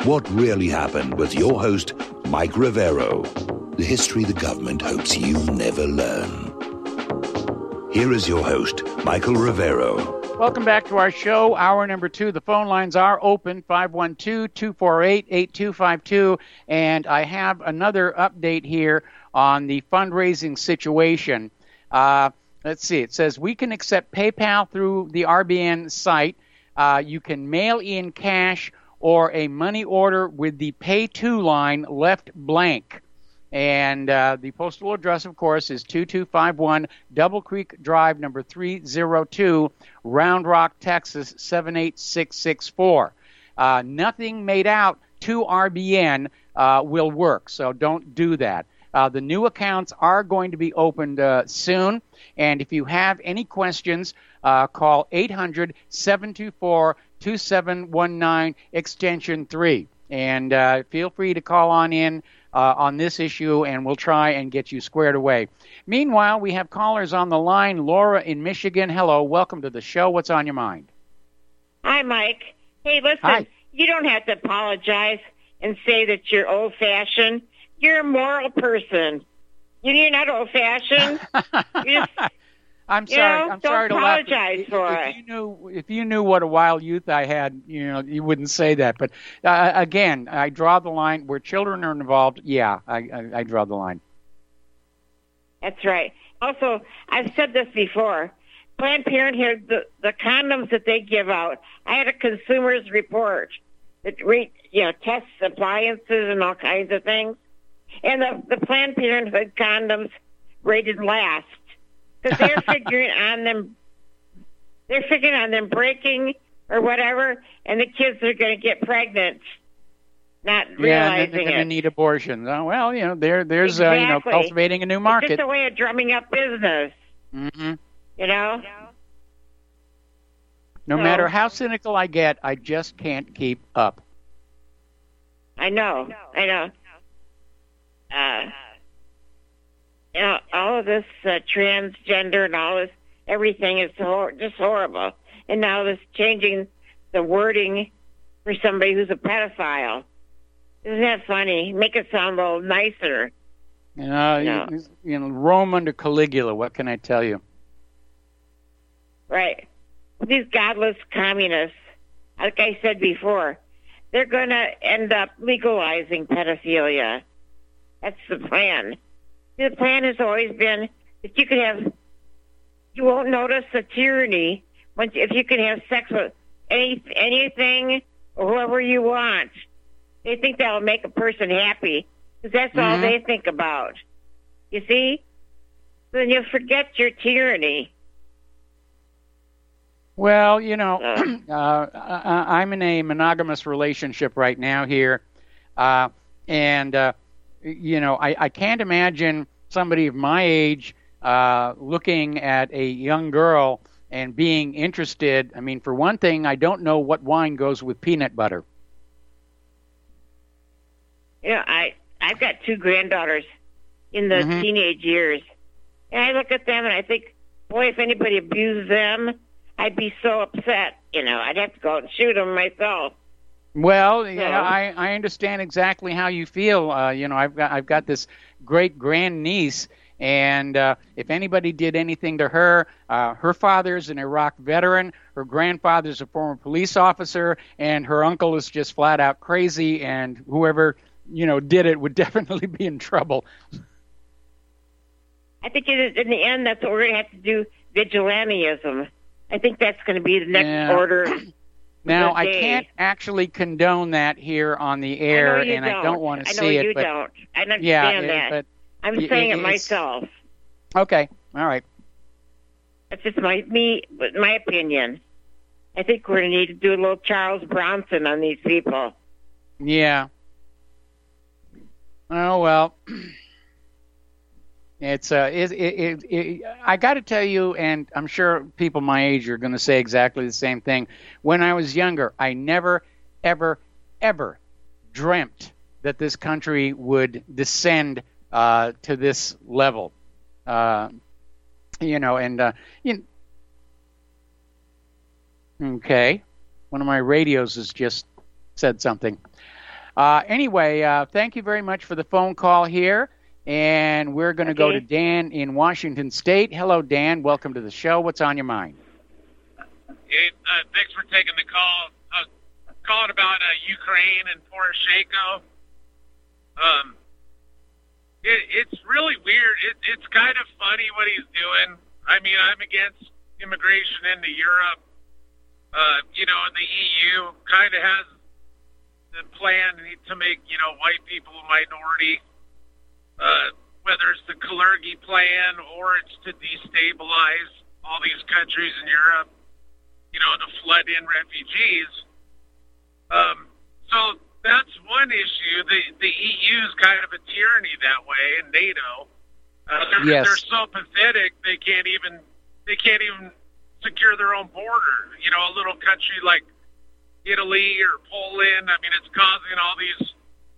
What Really Happened with your host, Mike Rivero. The history the government hopes you never learn. Here is your host, Michael Rivero. Welcome back to our show, hour number 2. The phone lines are open, 512-248-8252. And I have another update here on the fundraising situation. Let's see. It says we can accept PayPal through the RBN site. You can mail in cash or a money order with the Pay To line left blank. And the postal address, of course, is 2251 Double Creek Drive, number 302, Round Rock, Texas, 78664. Nothing made out to RBN will work, so don't do that. The new accounts are going to be opened soon, and if you have any questions, call 800-724-2719, extension 3. And feel free to call on in on this issue, and we'll try and get you squared away. Meanwhile, we have callers on the line. Laura in Michigan. Hello. Welcome to the show. What's on your mind? Hi, Mike. Hey, listen, Hi. You don't have to apologize and say that you're old-fashioned. You're a moral person. You're not old-fashioned. You're just, I'm sorry. I'm sorry to laugh. Don't apologize for it. If you knew what a wild youth I had, you wouldn't say that. But again, I draw the line where children are involved. Yeah, I draw the line. That's right. Also, I've said this before. Planned Parenthood, the condoms that they give out. I had a consumer's report that tests appliances and all kinds of things, and the Planned Parenthood condoms rated last. Because they're figuring on them breaking or whatever, and the kids are going to get pregnant, not realizing they're going to need abortions. Well, there's exactly. Cultivating a new market. It's just a way of drumming up business. Mm-hmm. No matter how cynical I get, I just can't keep up. I know. All of this transgender and all this, everything is just horrible. And now this changing the wording for somebody who's a pedophile. Isn't that funny? Make it sound a little nicer. Rome under Caligula, what can I tell you? Right. These godless communists, like I said before, they're going to end up legalizing pedophilia. That's the plan. The plan has always been that you won't notice the tyranny if you can have sex with anything or whoever you want. They think that'll make a person happy because that's all they think about. You see? Then you'll forget your tyranny. Well, I'm in a monogamous relationship right now here, and I can't imagine somebody of my age looking at a young girl and being interested. I mean, for one thing, I don't know what wine goes with peanut butter. I've got 2 granddaughters in the teenage years, and I look at them and I think, boy, if anybody abused them, I'd be so upset. I'd have to go out and shoot them myself. Well, I understand exactly how you feel. I've got this great grandniece, and if anybody did anything to her, her father's an Iraq veteran, her grandfather's a former police officer, and her uncle is just flat out crazy, and whoever did it would definitely be in trouble. I think in the end, that's what we're going to have to do, vigilantism. I think that's going to be the next order. Now, I can't actually condone that here on the air, and I don't want to see it. I know you don't. I understand that. But I'm saying it myself. Okay. All right. That's just my opinion. I think we're going to need to do a little Charles Bronson on these people. Yeah. Oh, well. It's I got to tell you, and I'm sure people my age are going to say exactly the same thing. When I was younger, I never, ever, ever dreamt that this country would descend to this level. Okay, one of my radios has just said something. Anyway, thank you very much for the phone call here. And we're going to go to Dan in Washington State. Hello, Dan. Welcome to the show. What's on your mind? Hey, thanks for taking the call. I was calling about Ukraine and Poroshenko. It's really weird. It's kind of funny what he's doing. I mean, I'm against immigration into Europe. And the EU kind of has the plan to make, white people a minority, whether it's the Kalergi plan or it's to destabilize all these countries in Europe, to flood in refugees. So that's one issue. The EU is kind of a tyranny that way, and NATO. They're so pathetic they can't even secure their own border. A little country like Italy or Poland. I mean, it's causing all these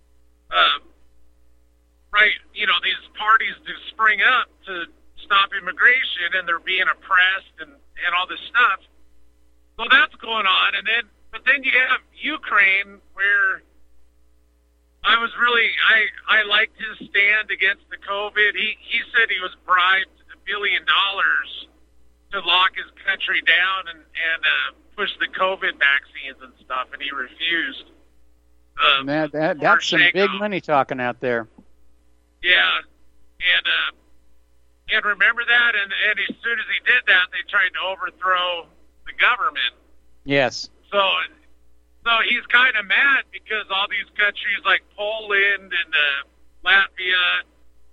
these parties to spring up to stop immigration, and they're being oppressed and all this stuff. So that's going on, but then you have Ukraine, where I liked his stand against the COVID. He said he was bribed $1 billion to lock his country down and push the COVID vaccines and stuff, and he refused. That's some big money talking out there. Yeah, and remember that, and as soon as he did that, they tried to overthrow the government. Yes. So he's kind of mad because all these countries like Poland and Latvia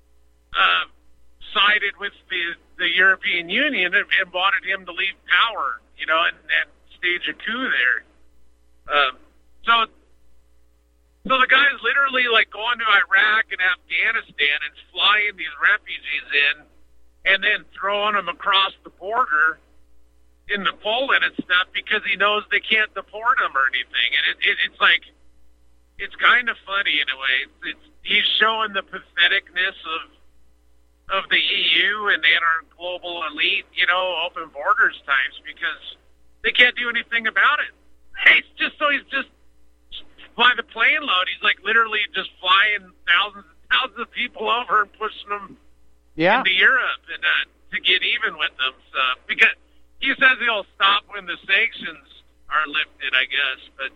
sided with the European Union and wanted him to leave power, and stage a coup there. So the guy's literally like going to Iraq and Afghanistan and flying these refugees in and then throwing them across the border into Poland and stuff because he knows they can't deport them or anything. And it's like, it's kind of funny in a way. He's showing the patheticness of the EU and our global elite, open borders times, because they can't do anything about it. He's just by the plane load, he's like literally just flying thousands of people over and pushing them into Europe and to get even with them. So, because he says he'll stop when the sanctions are lifted, I guess, but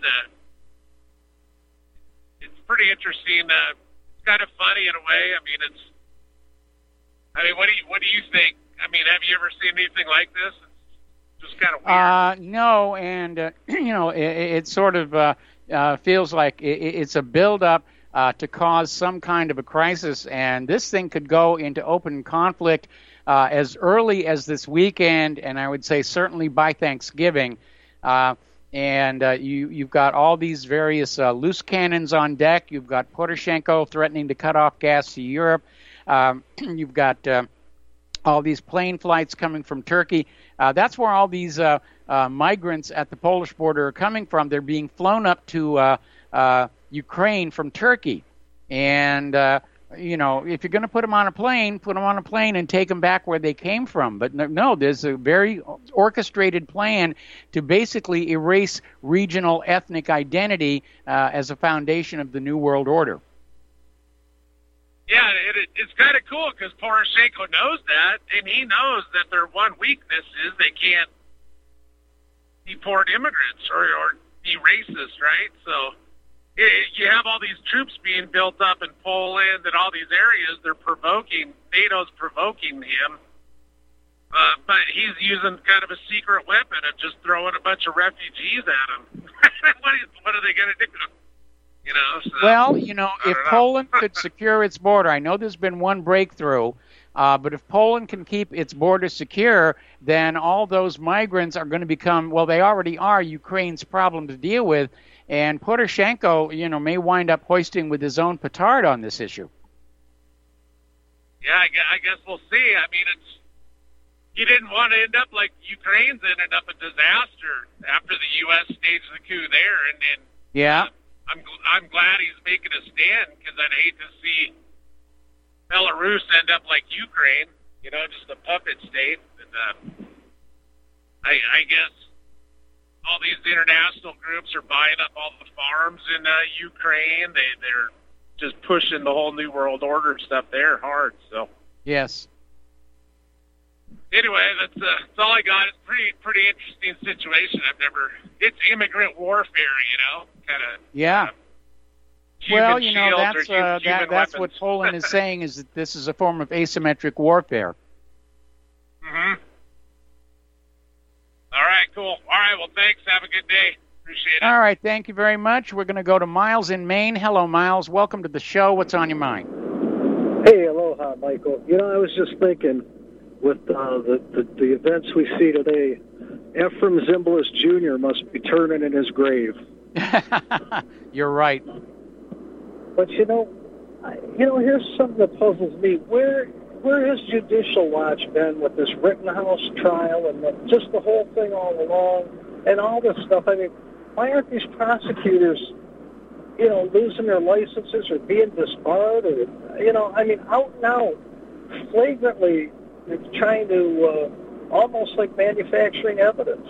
it's pretty interesting. It's kind of funny in a way. I mean, what do you think? I mean, have you ever seen anything like this? It's just kind of weird. No, and it sort of feels like it's a build-up to cause some kind of a crisis, and this thing could go into open conflict as early as this weekend, and I would say certainly by Thanksgiving. You've got all these various loose cannons on deck. You've got Poroshenko threatening to cut off gas to Europe. You've got all these plane flights coming from Turkey. That's where all these migrants at the Polish border are coming from. They're being flown up to Ukraine from Turkey. And, if you're going to put them on a plane and take them back where they came from. But no, there's a very orchestrated plan to basically erase regional ethnic identity as a foundation of the New World Order. Yeah, it's kind of cool because Poroshenko knows that, and he knows that their one weakness is they can't deport immigrants or be racist, right? So you have all these troops being built up in Poland and all these areas. NATO's provoking him, but he's using kind of a secret weapon of just throwing a bunch of refugees at him. What are they going to do? Well, if Poland could secure its border, I know there's been one breakthrough, but if Poland can keep its border secure, then all those migrants are going to become, well, they already are Ukraine's problem to deal with, and Poroshenko, may wind up hoisting with his own petard on this issue. Yeah, I guess we'll see. I mean, he didn't want to end up like Ukraine's ended up a disaster after the U.S. staged the coup there, and yeah. I'm glad he's making a stand because I'd hate to see Belarus end up like Ukraine, just a puppet state. And I guess all these international groups are buying up all the farms in Ukraine. They're just pushing the whole New World Order stuff there hard. So yes. Anyway, that's all I got. It's pretty interesting situation. It's immigrant warfare, kind of. Yeah. Well, that's what weapons. Poland is saying, is that this is a form of asymmetric warfare. Mm-hmm. All right, cool. All right, well, thanks. Have a good day. Appreciate it. All right, thank you very much. We're going to go to Miles in Maine. Hello, Miles. Welcome to the show. What's on your mind? Hey, aloha, Michael. I was just thinking, with the events we see today, Ephraim Zimbalist Jr. must be turning in his grave. You're right. But here's something that puzzles me. Where has Judicial Watch been with this Rittenhouse trial and just the whole thing all along and all this stuff? I mean, why aren't these prosecutors, losing their licenses or being disbarred or, out and out, flagrantly trying to almost like manufacturing evidence,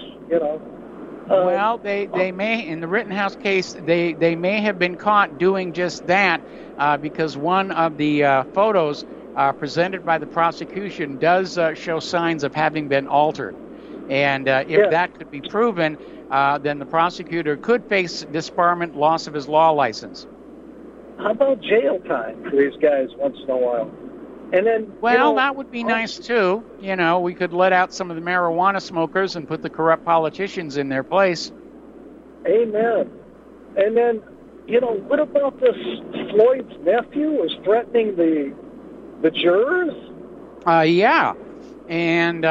Well, they may, in the Rittenhouse case, they may have been caught doing just that because one of the photos presented by the prosecution does show signs of having been altered. And if that could be proven, then the prosecutor could face disbarment, loss of his law license. How about jail time for these guys once in a while? And then, that would be nice too. We could let out some of the marijuana smokers and put the corrupt politicians in their place. Amen. And then, what about this Floyd's nephew is threatening the jurors? Yeah. And,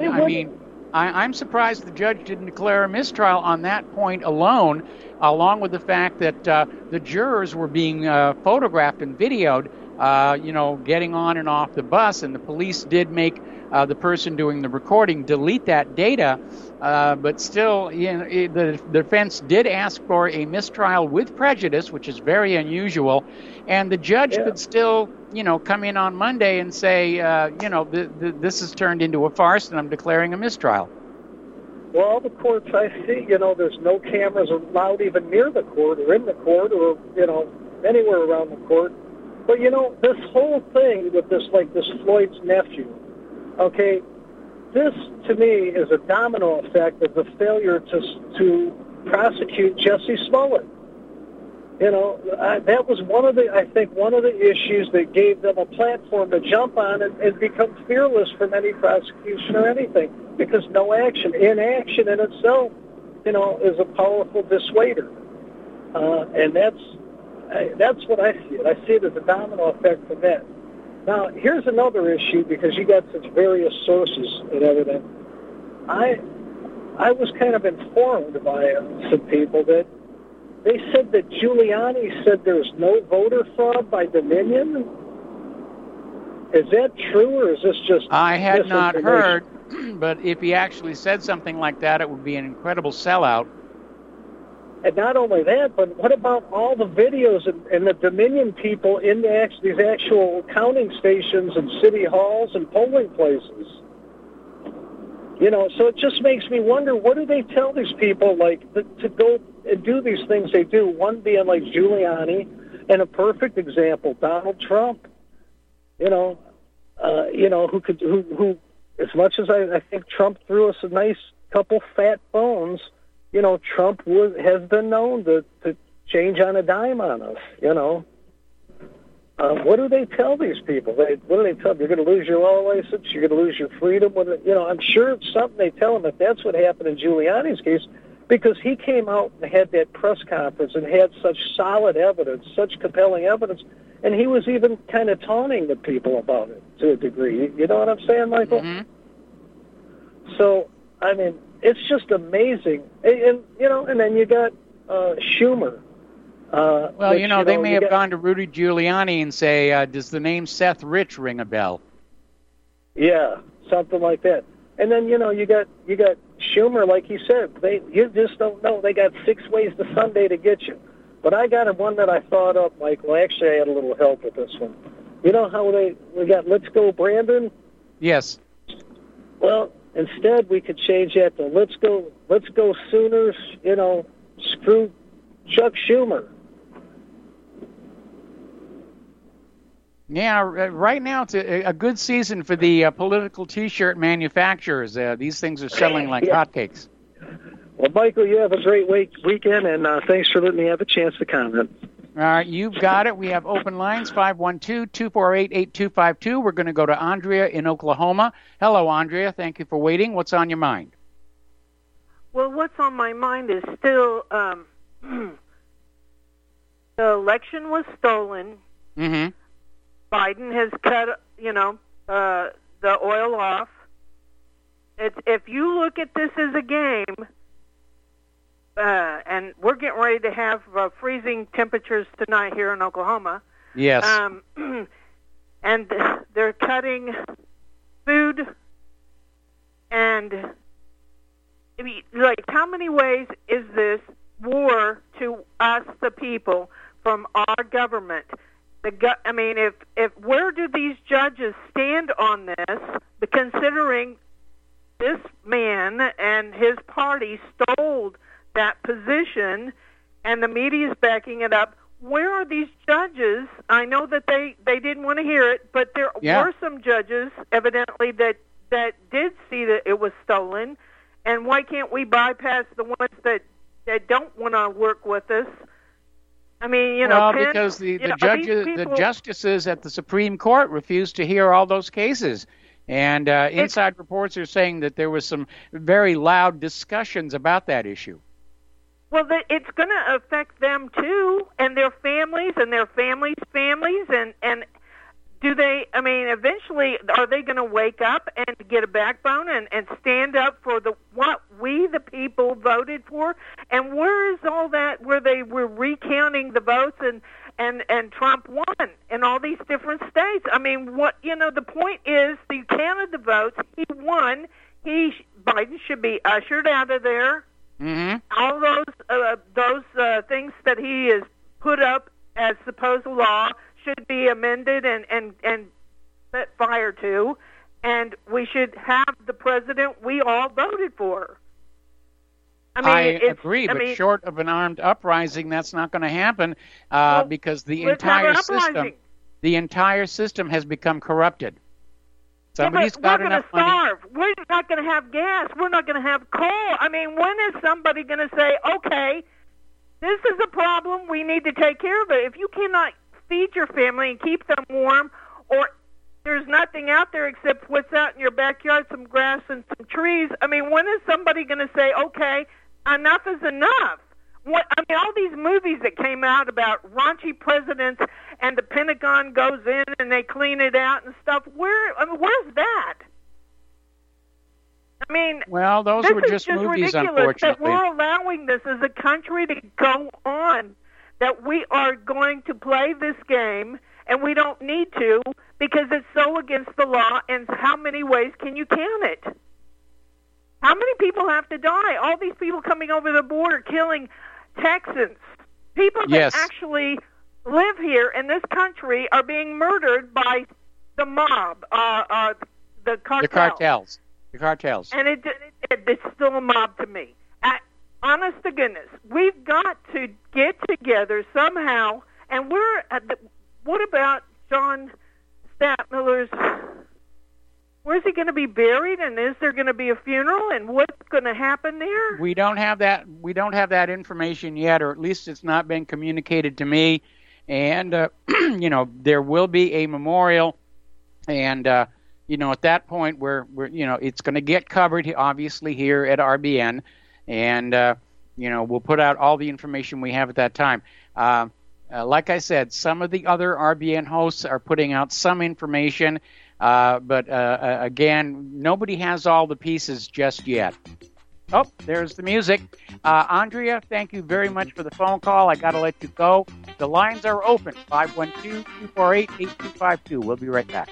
I'm surprised the judge didn't declare a mistrial on that point alone, along with the fact that the jurors were being photographed and videoed, getting on and off the bus, and the police did make the person doing the recording delete that data, but still, the defense did ask for a mistrial with prejudice, which is very unusual, and the judge could still, come in on Monday and say, this has turned into a farce, and I'm declaring a mistrial. Well, all the courts I see, there's no cameras allowed even near the court or in the court or, anywhere around the court. But, this whole thing with this Floyd's nephew, okay, this, to me, is a domino effect of the failure to prosecute Jesse Smollett. That was one of the issues that gave them a platform to jump on and become fearless from any prosecution or anything, because inaction in itself, is a powerful dissuader. And that's what I see it. I see it as a domino effect from that. Now, here's another issue, because you got such various sources and everything. I was kind of informed by some people that they said that Giuliani said there's no voter fraud by Dominion. Is that true, or is this just I had not heard, but if he actually said something like that, it would be an incredible sellout. And not only that, but what about all the videos and the Dominion people in these actual counting stations and city halls and polling places? So it just makes me wonder, what do they tell these people, to go and do these things they do? One being like Giuliani, and a perfect example, Donald Trump. Who as much as I think Trump threw us a nice couple fat bones, Trump has been known to change on a dime on us, What do they tell these people? What do they tell them? You're going to lose your law license? You're going to lose your freedom? I'm sure it's something they tell them, if that's what happened in Giuliani's case, because he came out and had that press conference and had such solid evidence, such compelling evidence, and he was even kind of taunting the people about it to a degree. You know what I'm saying, Michael? Mm-hmm. So, it's just amazing. And then you got Schumer. They may have gone to Rudy Giuliani and say, does the name Seth Rich ring a bell? Yeah, something like that. And then, you got Schumer, like you said, you just don't know. They got 6 ways to Sunday to get you. But I got one that I thought up, Michael. Actually, I had a little help with this one. You know how we got Let's Go Brandon? Yes. Well, Instead, we could change that to let's go Sooners, screw Chuck Schumer. Yeah, right now it's a good season for the political T-shirt manufacturers. These things are selling like hotcakes. Well, Michael, you have a great weekend, and thanks for letting me have a chance to comment. All right, you've got it. We have open lines, 512-248-8252. We're going to go to Andrea in Oklahoma. Hello, Andrea. Thank you for waiting. What's on your mind? Well, what's on my mind is still the election was stolen. Mm-hmm. Biden has cut, the oil off. If you look at this as a game, and we're getting ready to have freezing temperatures tonight here in Oklahoma. Yes. And they're cutting food and, how many ways is this war to us, the people, from our government? If where do these judges stand on this? Considering this man and his party stole that position, and the media is backing it up. Where are these judges? I know that they didn't want to hear it, but there were some judges, evidently, that did see that it was stolen. And why can't we bypass the ones that don't want to work with us? Because the judges, the justices at the Supreme Court refused to hear all those cases. And inside reports are saying that there was some very loud discussions about that issue. Well, it's going to affect them, too, and their families and their families' families. And do they, eventually, are they going to wake up and get a backbone and stand up for what we, the people, voted for? And where is all that where they were recounting the votes and Trump won in all these different states? The point is, you counted the votes, he won, Biden should be ushered out of there. Mm-hmm. All those things that he has put up as supposed law should be amended and set fire to, and we should have the president we all voted for. I agree, but short of an armed uprising, that's not going to happen because the entire system has become corrupted. Somebody's got enough money. We're going to starve. We're not going to have gas. We're not going to have coal. When is somebody going to say, okay, this is a problem, we need to take care of it? If you cannot feed your family and keep them warm, or there's nothing out there except what's out in your backyard, some grass and some trees, when is somebody going to say, okay, enough is enough? All these movies that came out about raunchy presidents and the Pentagon goes in and they clean it out and stuff. Where's that? Well, those were just movies, unfortunately. That we're allowing this as a country to go on, that we are going to play this game, and we don't need to because it's so against the law, and how many ways can you count it? How many people have to die? All these people coming over the border killing Texans. People that actually live here in this country are being murdered by the mob, the cartels. The cartels. And it's still a mob to me. Honest to goodness, we've got to get together somehow. And what about John Stadtmiller's? Where's he going to be buried? And is there going to be a funeral? And what's going to happen there? We don't have that. We don't have that information yet, or at least it's not been communicated to me. And there will be a memorial, and at that point, we're it's going to get covered, obviously, here at RBN, and we'll put out all the information we have at that time. Like I said, some of the other RBN hosts are putting out some information, but again, nobody has all the pieces just yet. Oh, there's the music. Andrea, thank you very much for the phone call. I got to let you go. The lines are open, 512-248-8252. We'll be right back.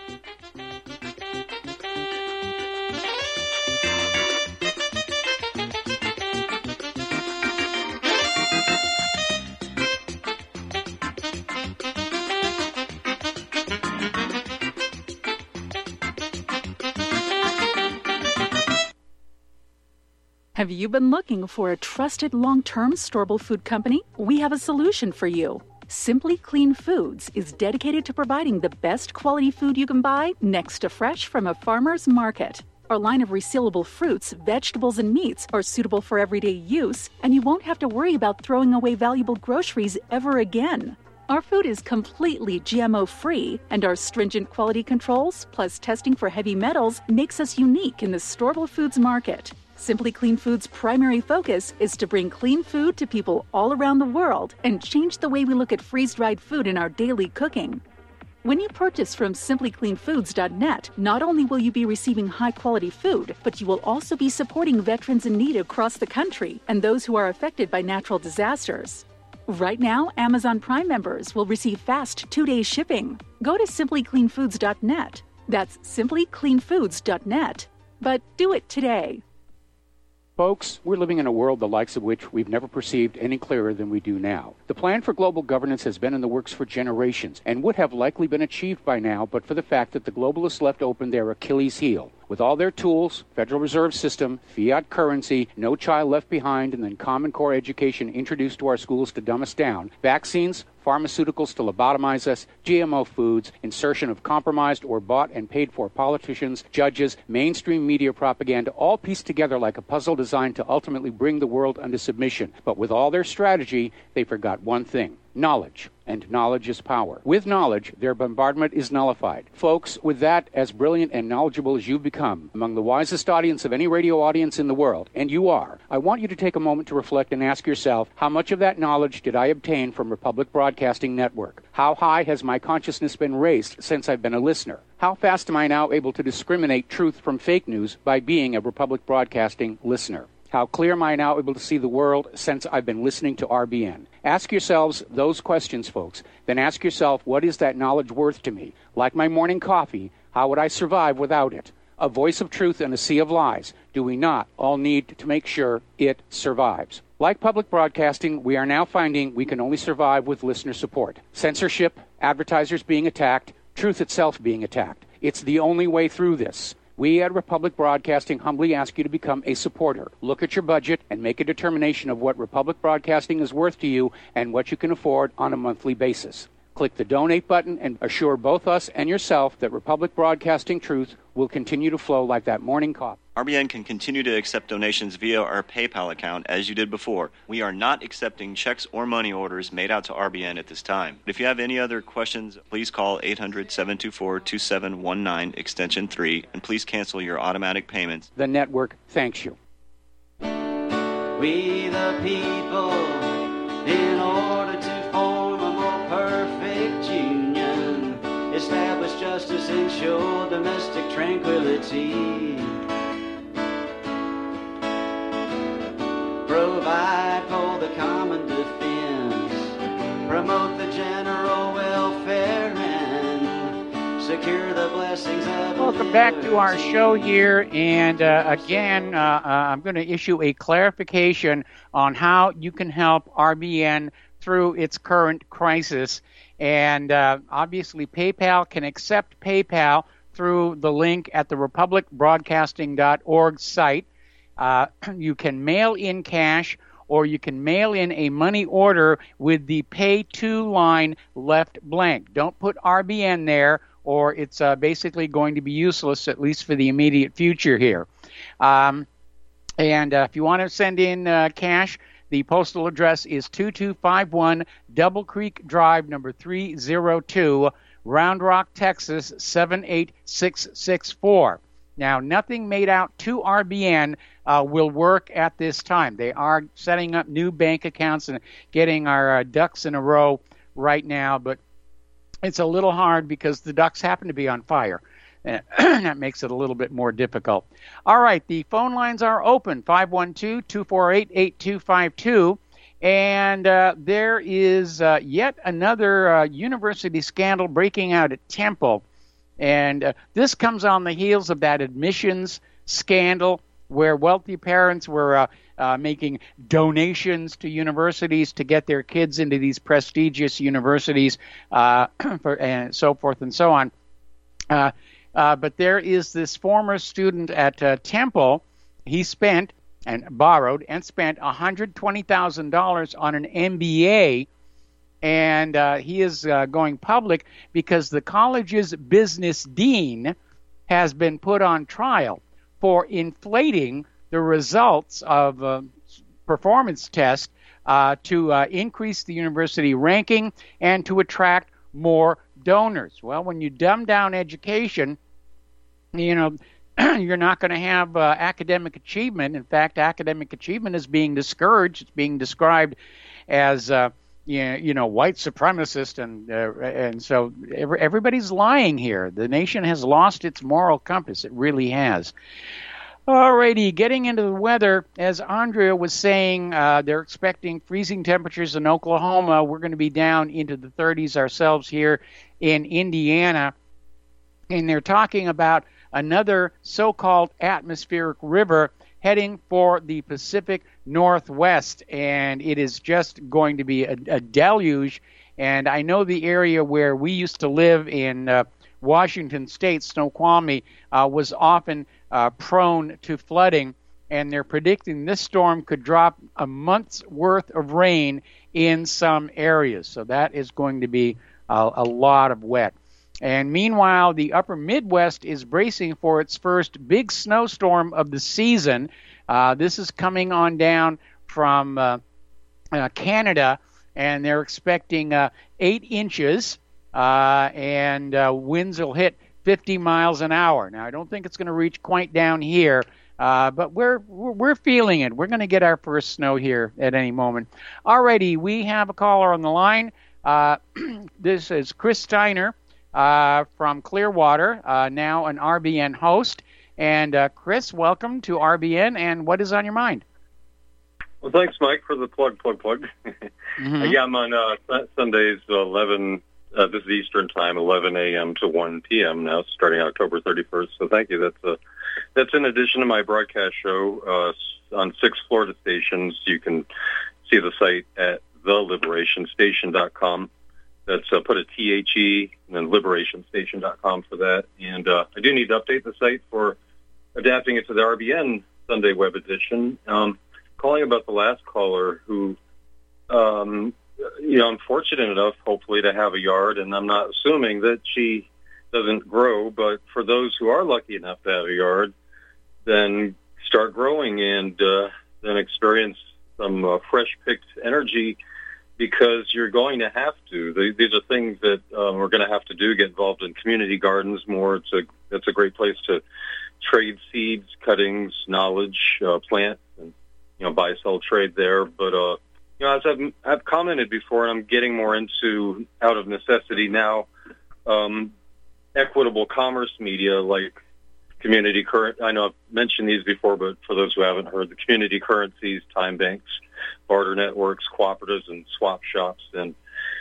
Have you been looking for a trusted long-term storable food company? We have a solution for you. Simply Clean Foods is dedicated to providing the best quality food you can buy next to fresh from a farmer's market. Our line of resealable fruits, vegetables, and meats are suitable for everyday use, and you won't have to worry about throwing away valuable groceries ever again. Our food is completely GMO-free, and our stringent quality controls, plus testing for heavy metals, makes us unique in the storable foods market. Simply Clean Foods' primary focus is to bring clean food to people all around the world and change the way we look at freeze-dried food in our daily cooking. When you purchase from simplycleanfoods.net, not only will you be receiving high-quality food, but you will also be supporting veterans in need across the country and those who are affected by natural disasters. Right now, Amazon Prime members will receive fast 2-day shipping. Go to simplycleanfoods.net. That's simplycleanfoods.net. But do it today. Folks, we're living in a world the likes of which we've never perceived any clearer than we do now. The plan for global governance has been in the works for generations and would have likely been achieved by now but for the fact that the globalists left open their Achilles heel. With all their tools, Federal Reserve System, fiat currency, no child left behind, and then Common Core education introduced to our schools to dumb us down, vaccines, pharmaceuticals to lobotomize us, GMO foods, insertion of compromised or bought and paid for politicians, judges, mainstream media propaganda, all pieced together like a puzzle designed to ultimately bring the world under submission. But with all their strategy, they forgot one thing: knowledge. And knowledge is power. With knowledge, their bombardment is nullified. Folks, with that, as brilliant and knowledgeable as you've become, among the wisest audience of any radio audience in the world, and you are, I want you to take a moment to reflect and ask yourself, how much of that knowledge did I obtain from Republic Broadcasting Network? How high has my consciousness been raised since I've been a listener? How fast am I now able to discriminate truth from fake news by being a Republic Broadcasting listener? How clear am I now able to see the world since I've been listening to RBN? Ask yourselves those questions, folks. Then ask yourself, what is that knowledge worth to me? Like my morning coffee, how would I survive without it? A voice of truth in a sea of lies. Do we not all need to make sure it survives? Like public broadcasting, we are now finding we can only survive with listener support. Censorship, advertisers being attacked, truth itself being attacked. It's the only way through this. We at Republic Broadcasting humbly ask you to become a supporter. Look at your budget and make a determination of what Republic Broadcasting is worth to you and what you can afford on a monthly basis. Click the donate button and assure both us and yourself that Republic Broadcasting truth will continue to flow like that morning coffee. RBN can continue to accept donations via our PayPal account as you did before. We are not accepting checks or money orders made out to RBN at this time. If you have any other questions, please call 800-724-2719 extension 3 and please cancel your automatic payments. The network thanks you. We the people, in order to form a more perfect union, establish justice, ensure domestic tranquility, provide for the common defense, promote the general welfare, and secure the blessings of Welcome back to our show here, and again, I'm going to issue a clarification on how you can help RBN through its current crisis. And obviously, PayPal can accept PayPal through the link at the republicbroadcasting.org site. You can mail in cash, or you can mail in a money order with the Pay To line left blank. Don't put RBN there, or it's basically going to be useless, at least for the immediate future here. And if you want to send in cash, the postal address is 2251 Double Creek Drive, number 302, Round Rock, Texas, 78664. Now, nothing made out to RBN will work at this time. They are setting up new bank accounts and getting our ducks in a row right now, but it's a little hard because the ducks happen to be on fire. That makes it a little bit more difficult. All right, the phone lines are open, 512-248-8252. And there is yet another university scandal breaking out at Temple. And this comes on the heels of that admissions scandal where wealthy parents were making donations to universities to get their kids into these prestigious universities and so forth and so on. But there is this former student at Temple. He spent and borrowed and spent $120,000 on an MBA. And he is going public because the college's business dean has been put on trial for inflating the results of a performance test to increase the university ranking and to attract more donors. Well, when you dumb down education, you know, you're not going to have academic achievement. In fact, academic achievement is being discouraged. It's being described as white supremacist, and so everybody's lying here. The nation has lost its moral compass. It really has. Alrighty, getting into the weather, as Andrea was saying, they're expecting freezing temperatures in Oklahoma. We're going to be down into the 30s ourselves here in Indiana, and they're talking about another so-called atmospheric river heading for the Pacific Northwest, and it is just going to be a deluge. And I know the area where we used to live in Washington State, Snoqualmie, was often prone to flooding, and they're predicting this storm could drop a month's worth of rain in some areas. So that is going to be a lot of wet. And meanwhile, the upper Midwest is bracing for its first big snowstorm of the season. This is coming on down from Canada, and they're expecting 8 inches, and winds will hit 50 miles an hour. Now, I don't think it's going to reach quite down here, but we're feeling it. We're going to get our first snow here at any moment. Alrighty, we have a caller on the line. This is Chris Steiner from Clearwater, now an RBN host. And Chris, welcome to RBN, and what is on your mind? Well, thanks, Mike, for the plug. Mm-hmm. Yeah, I'm on Sundays, 11, this is Eastern time, 11 a.m. to 1 p.m. now, starting October 31st. So thank you. That's in addition to my broadcast show on 6 Florida stations. You can see the site at theliberationstation.com. That's put a THE and then liberationstation.com for that. And I do need to update the site for adapting it to the RBN Sunday web edition. Calling about the last caller who, I'm fortunate enough, hopefully, to have a yard, and I'm not assuming that she doesn't grow, but for those who are lucky enough to have a yard, then start growing and then experience some fresh-picked energy, because you're going to have to. These are things that we're going to have to do, get involved in community gardens more. It's a great place to trade seeds, cuttings, knowledge, plant, and, buy, sell, trade there. But, as I've commented before, and I'm getting more into, out of necessity now, equitable commerce media like community current. I know I've mentioned these before, but for those who haven't heard, the community currencies, time banks, barter networks, cooperatives, and swap shops. And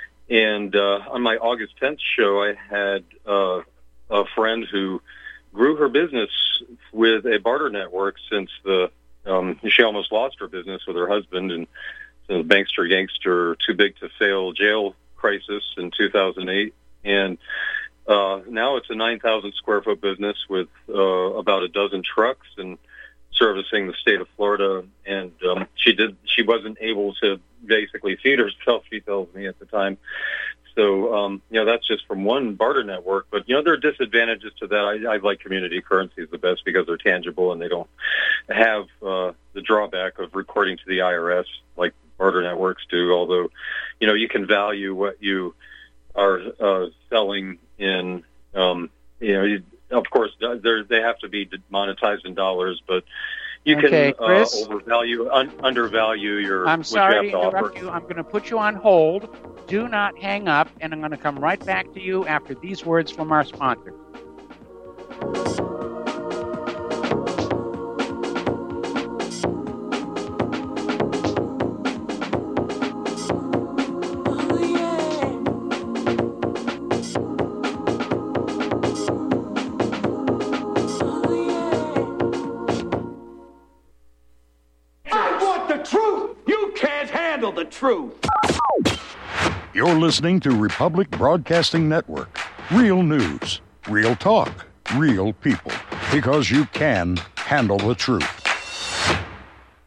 on my August 10th show, I had a friend who grew her business with a barter network since she almost lost her business with her husband, and the bankster gangster too big to fail jail crisis in 2008. And now it's a 9,000 square foot business with about a dozen trucks and servicing the state of Florida. And she wasn't able to basically feed herself, she tells me at the time. So, that's just from one barter network. But, there are disadvantages to that. I like community currencies the best because they're tangible and they don't have the drawback of reporting to the IRS like barter networks do. Although, you can value what you are selling in, of course, they have to be monetized in dollars, but you can undervalue your. I'm sorry to interrupt you. I'm going to put you on hold. Do not hang up, and I'm going to come right back to you after these words from our sponsor. Truth. You're listening to Republic Broadcasting Network. Real news, real talk, real people. Because you can handle the truth.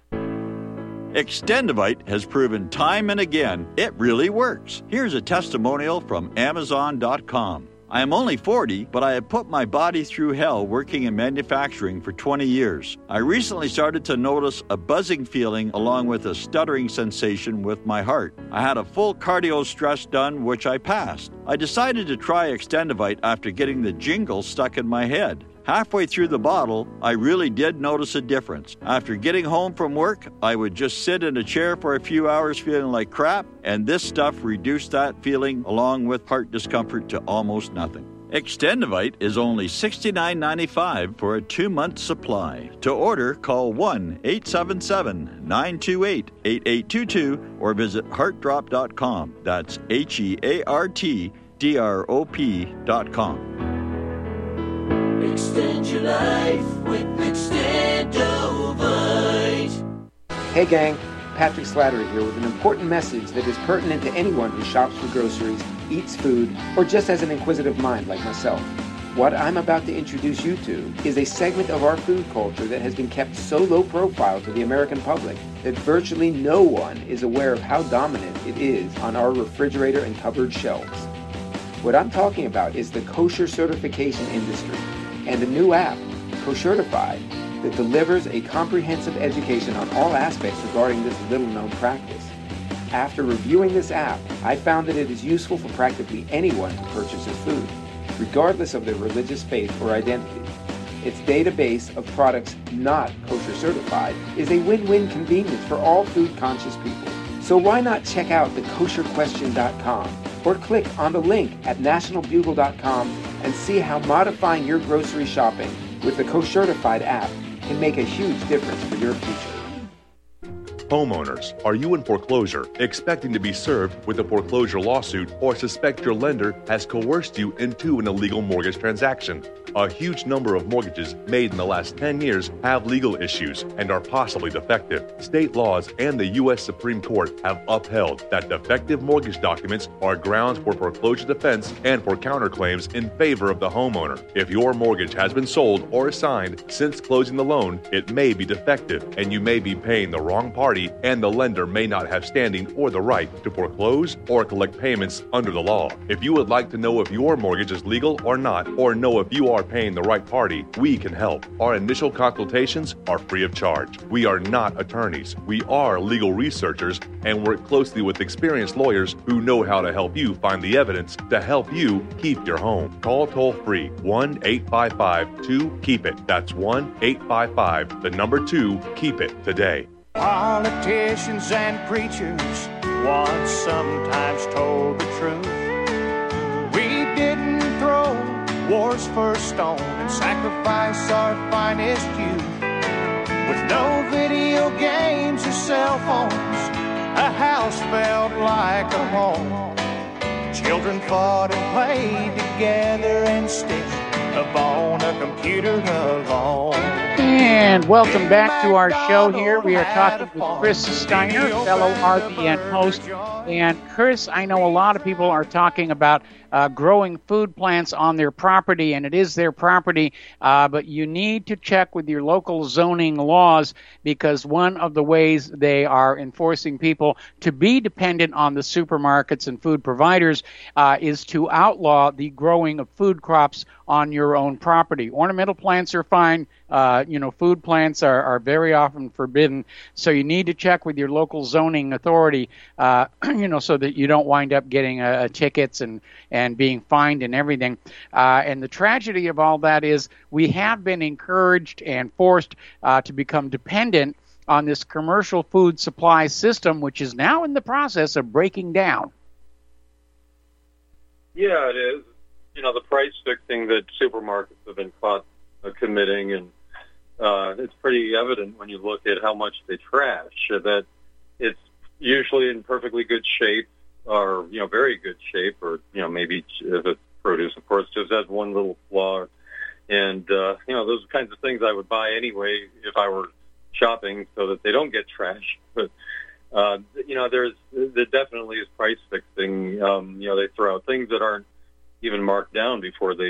Extendivite has proven time and again it really works. Here's a testimonial from Amazon.com. I am only 40, but I have put my body through hell working in manufacturing for 20 years. I recently started to notice a buzzing feeling along with a stuttering sensation with my heart. I had a full cardio stress done, which I passed. I decided to try Extendivite after getting the jingle stuck in my head. Halfway through the bottle, I really did notice a difference. After getting home from work, I would just sit in a chair for a few hours feeling like crap, and this stuff reduced that feeling along with heart discomfort to almost nothing. Extendivite is only $69.95 for a 2-month supply. To order, call 1-877-928-8822 or visit heartdrop.com. That's HEARTDROP.com. Extend your life with Extendivite. Hey gang, Patrick Slattery here with an important message that is pertinent to anyone who shops for groceries, eats food, or just has an inquisitive mind like myself. What I'm about to introduce you to is a segment of our food culture that has been kept so low profile to the American public that virtually no one is aware of how dominant it is on our refrigerator and cupboard shelves. What I'm talking about is the kosher certification industry and a new app, Koshertified, that delivers a comprehensive education on all aspects regarding this little-known practice. After reviewing this app, I found that it is useful for practically anyone who purchases food, regardless of their religious faith or identity. Its database of products not kosher certified is a win-win convenience for all food-conscious people. So why not check out thekosherquestion.com or click on the link at nationalbugle.com and see how modifying your grocery shopping with the Koshertified app can make a huge difference for your future. Homeowners, are you in foreclosure, expecting to be served with a foreclosure lawsuit, or suspect your lender has coerced you into an illegal mortgage transaction? A huge number of mortgages made in the last 10 years have legal issues and are possibly defective. State laws and the U.S. Supreme Court have upheld that defective mortgage documents are grounds for foreclosure defense and for counterclaims in favor of the homeowner. If your mortgage has been sold or assigned since closing the loan, it may be defective and you may be paying the wrong party, and the lender may not have standing or the right to foreclose or collect payments under the law. If you would like to know if your mortgage is legal or not, or know if you are paying the right party, we can help. Our initial consultations are free of charge. We are not attorneys. We are legal researchers and work closely with experienced lawyers who know how to help you find the evidence to help you keep your home. Call toll-free 1-855-2-KEEP-IT. That's 1-855-2-KEEP-IT today. Politicians and preachers once sometimes told the truth. We didn't throw war's first stone and sacrifice our finest youth. With no video games or cell phones, a house felt like a home. Children fought and played together instead of on a computer alone. And welcome back to our show here. We are talking with Chris Steiner, fellow RBN host. And Chris, I know a lot of people are talking about growing food plants on their property, and it is their property, but you need to check with your local zoning laws, because one of the ways they are enforcing people to be dependent on the supermarkets and food providers is to outlaw the growing of food crops on your own property. Ornamental plants are fine. Food plants are very often forbidden. So you need to check with your local zoning authority, so that you don't wind up getting tickets and being fined and everything. And the tragedy of all that is we have been encouraged and forced to become dependent on this commercial food supply system, which is now in the process of breaking down. Yeah, it is. The price fixing that supermarkets have been caught committing, and it's pretty evident when you look at how much they trash, that it's usually in perfectly good shape, or very good shape, or maybe if it's produce, of course, just has one little flaw, and those kinds of things I would buy anyway if I were shopping, so that they don't get trashed. But there definitely is price fixing. They throw out things that aren't even marked down before they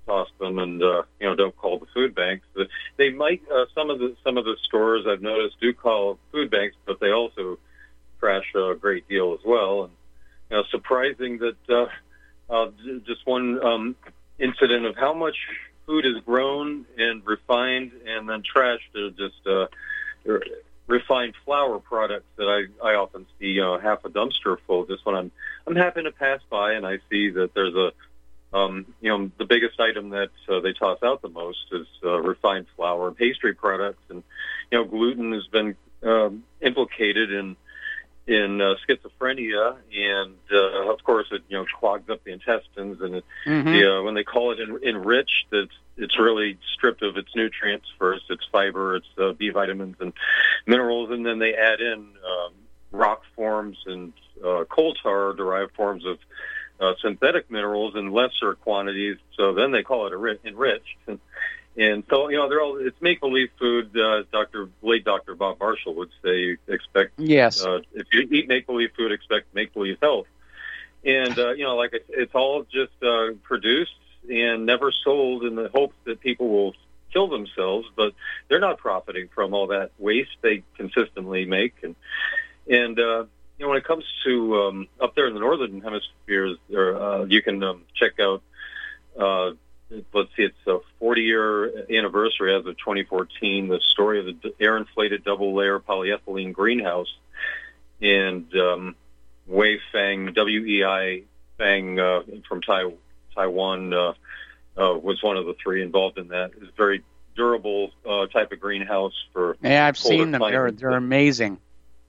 toss them and don't call the food banks. They might some of the stores I've noticed do call food banks, but they also trash a great deal as well. And surprising that just one incident of how much food is grown and refined and then trashed is just refined flour products that I often see half a dumpster full. Just when I'm happen to pass by and I see that there's the biggest item that they toss out the most is refined flour and pastry products, and gluten has been implicated in schizophrenia, and of course it clogs up the intestines, and when they call it enriched, it's really stripped of its nutrients first. It's fiber, it's B vitamins and minerals, and then they add in rock forms and coal tar derived forms of synthetic minerals in lesser quantities. So then they call it enriched. And so, they're all, it's make-believe food. Late Dr. Bob Marshall would say, expect, yes. If you eat make-believe food, expect make-believe health. And, it's all just produced and never sold in the hopes that people will kill themselves, but they're not profiting from all that waste they consistently make. And when it comes to up there in the northern hemispheres, you can check out, let's see, it's a 40-year anniversary as of 2014, the story of the air-inflated double-layer polyethylene greenhouse. And Wei Feng, W-E-I Feng from Taiwan was one of the three involved in that. It's a very durable type of greenhouse for I've seen them. They're amazing.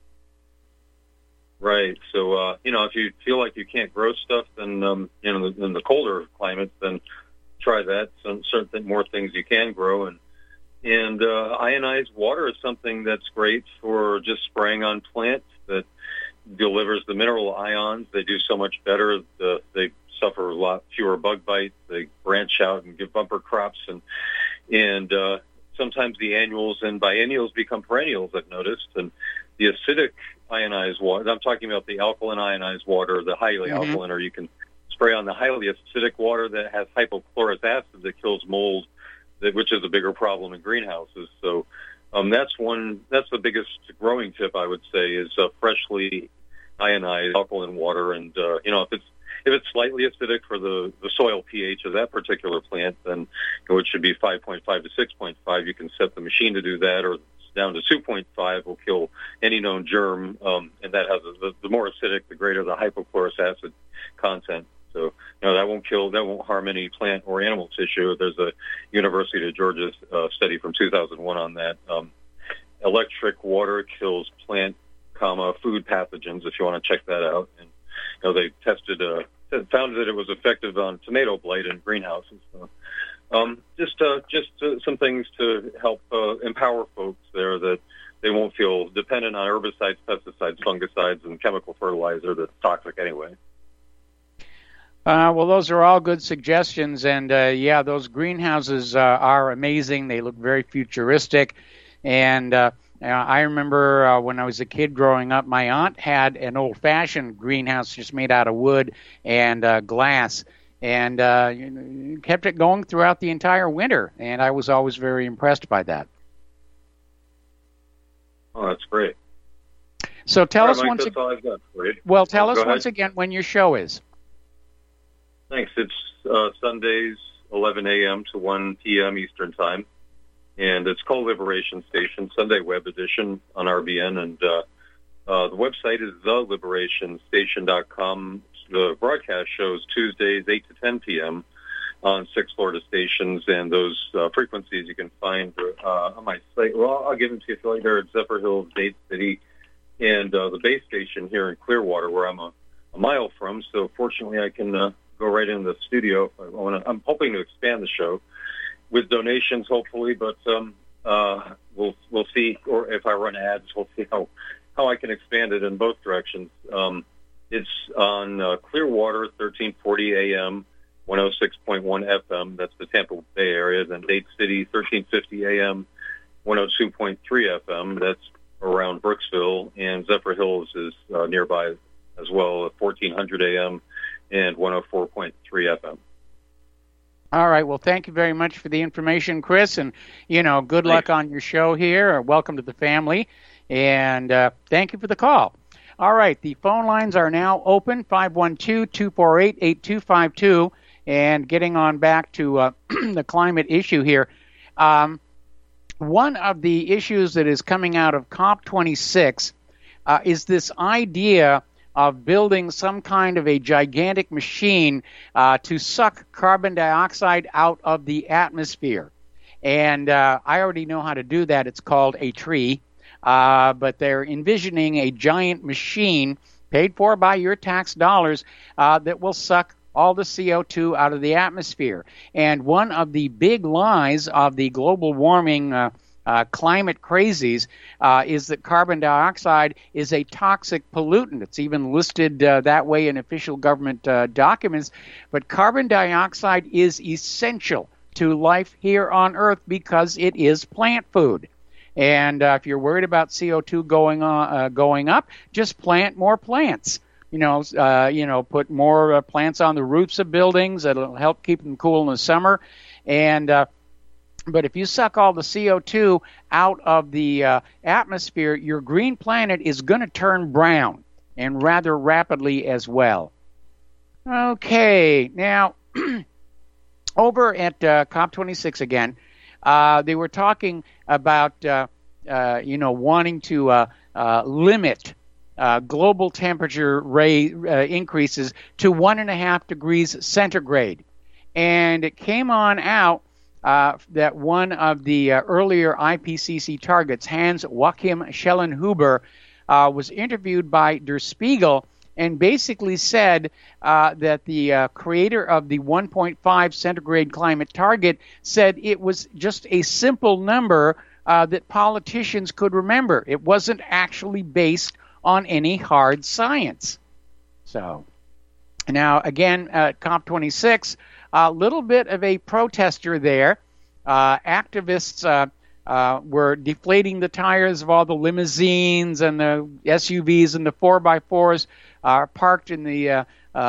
Right. So, if you feel like you can't grow stuff, then, in the colder climates, then try that. Certain more things you can grow. And ionized water is something that's great for just spraying on plants that delivers the mineral ions. They do so much better. They suffer a lot fewer bug bites. They branch out and give bumper crops. And sometimes the annuals and biennials become perennials, I've noticed. And the acidic ionized water, I'm talking about the alkaline ionized water, the highly alkaline, or you can spray on the highly acidic water that has hypochlorous acid that kills mold, which is a bigger problem in greenhouses. So that's the biggest growing tip, I would say, is freshly ionized alkaline water. And, if it's slightly acidic for the soil pH of that particular plant, then it should be 5.5 to 6.5. You can set the machine to do that, or down to 2.5 will kill any known germ, and that has the more acidic, the greater the hypochlorous acid content. So, that won't harm any plant or animal tissue. There's a University of Georgia study from 2001 on that. Electric water kills plant, food pathogens, if you want to check that out. And, they found that it was effective on tomato blight in greenhouses. So, just some things to help empower folks there, that they won't feel dependent on herbicides, pesticides, fungicides, and chemical fertilizer that's toxic anyway. Well, those are all good suggestions, and those greenhouses are amazing. They look very futuristic, and I remember when I was a kid growing up, my aunt had an old-fashioned greenhouse just made out of wood and glass, and kept it going throughout the entire winter, and I was always very impressed by that. Oh, that's great. So tell us Mike, once again. Tell us once again when your show is. Thanks. It's Sundays, 11 a.m. to 1 p.m. Eastern Time, and it's called Liberation Station, Sunday Web Edition on RBN, and the website is theliberationstation.com. The broadcast shows Tuesdays, 8 to 10 p.m. on 6 Florida stations, and those frequencies you can find on my site. Well, I'll give them to you if you like. They're at Zephyr Hills, Dade City, and the base station here in Clearwater, where I'm a mile from. So fortunately, I can go right in the studio. I'm hoping to expand the show with donations, hopefully, but we'll see. Or if I run ads, we'll see how I can expand it in both directions. It's on Clearwater, 1340 AM, 106.1 FM. That's the Tampa Bay area. Then Dade City, 1350 AM, 102.3 FM. That's around Brooksville. And Zephyr Hills is nearby as well, at 1400 AM and 104.3 FM. All right. Well, thank you very much for the information, Chris. And, good luck on your show here. Welcome to the family. And thank you for the call. All right. The phone lines are now open, 512-248-8252. And getting on back to the climate issue here. One of the issues that is coming out of COP26 is this idea of building some kind of a gigantic machine to suck carbon dioxide out of the atmosphere. And I already know how to do that. It's called a tree. But they're envisioning a giant machine paid for by your tax dollars that will suck all the CO2 out of the atmosphere. And one of the big lies of the global warming climate crazies is that carbon dioxide is a toxic pollutant. It's even listed that way in official government documents. But carbon dioxide is essential to life here on Earth because it is plant food. And if you're worried about CO2 going up, just plant more plants. Put more plants on the roofs of buildings. That'll help keep them cool in the summer. And but if you suck all the CO2 out of the atmosphere, your green planet is going to turn brown, and rather rapidly as well. Okay, now over at COP26 again, they were talking about wanting to limit global temperature increases to 1.5 degrees centigrade. And it came on out that one of the earlier IPCC targets, Hans-Joachim Schellenhuber, was interviewed by Der Spiegel and basically said that the creator of the 1.5 centigrade climate target said it was just a simple number that politicians could remember. It wasn't actually based on any hard science. So now, again, at COP26, a little bit of a protester there. Activists were deflating the tires of all the limousines and the SUVs and the 4x4s parked in the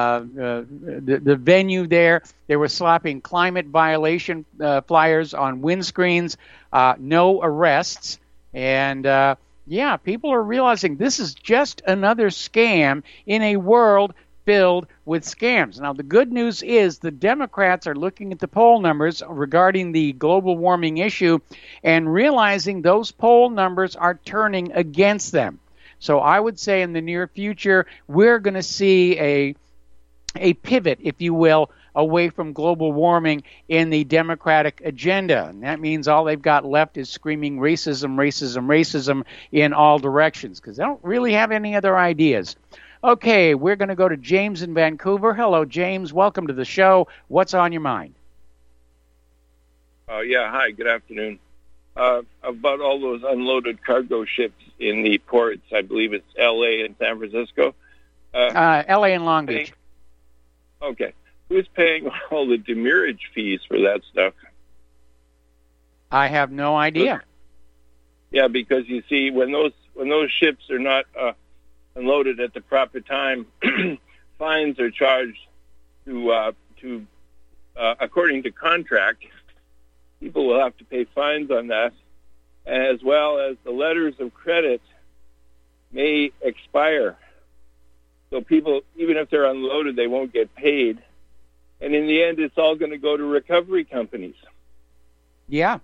venue there. They were slapping climate violation flyers on windscreens. No arrests. And people are realizing this is just another scam in a world filled with scams. Now, the good news is the Democrats are looking at the poll numbers regarding the global warming issue and realizing those poll numbers are turning against them. So I would say in the near future, we're going to see a pivot, if you will, away from global warming in the Democratic agenda. And that means all they've got left is screaming racism, racism, racism in all directions, because they don't really have any other ideas. Okay, we're going to go to James in Vancouver. Hello, James. Welcome to the show. What's on your mind? Hi, good afternoon. About all those unloaded cargo ships in the ports, I believe it's L.A. and San Francisco. L.A. and Long Beach. Okay. Who's paying all the demurrage fees for that stuff? I have no idea. Yeah, because you see, when those ships are not unloaded at the proper time, fines are charged to according to contract. People will have to pay fines on that, as well as the letters of credit may expire. So people, even if they're unloaded, they won't get paid. And in the end, it's all going to go to recovery companies. Yeah.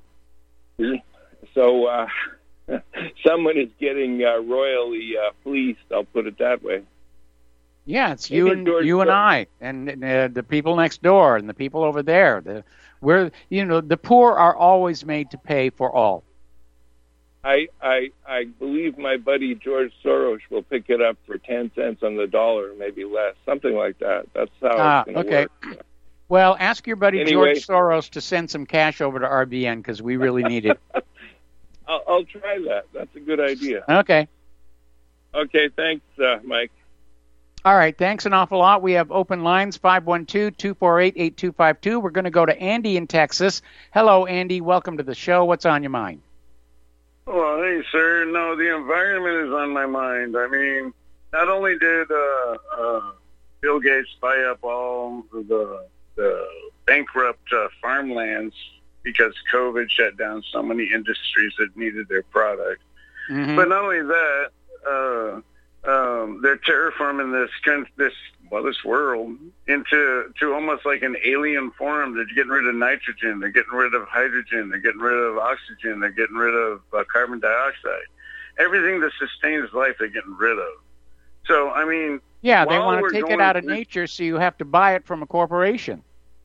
So someone is getting royally fleeced, I'll put it that way. Yeah, it's you and I, and the people next door, and the people over there. The poor are always made to pay for all. I believe my buddy George Soros will pick it up for 10 cents on the dollar, maybe less, something like that. That's how it's going to work. Well, ask your buddy George Soros to send some cash over to RBN, because we really need it. I'll try that. That's a good idea. Okay. Okay, thanks, Mike. All right, thanks an awful lot. We have open lines, 512-248-8252. We're going to go to Andy in Texas. Hello, Andy. Welcome to the show. What's on your mind? Well, hey, sir. No, the environment is on my mind. I mean, not only did Bill Gates buy up all the bankrupt farmlands because COVID shut down so many industries that needed their product. Mm-hmm. But not only that, they're terraforming this world into almost like an alien form. They're getting rid of nitrogen. They're getting rid of hydrogen. They're getting rid of oxygen. They're getting rid of carbon dioxide. Everything that sustains life, they're getting rid of. So, I mean... Yeah, they want to take it out of nature, so you have to buy it from a corporation.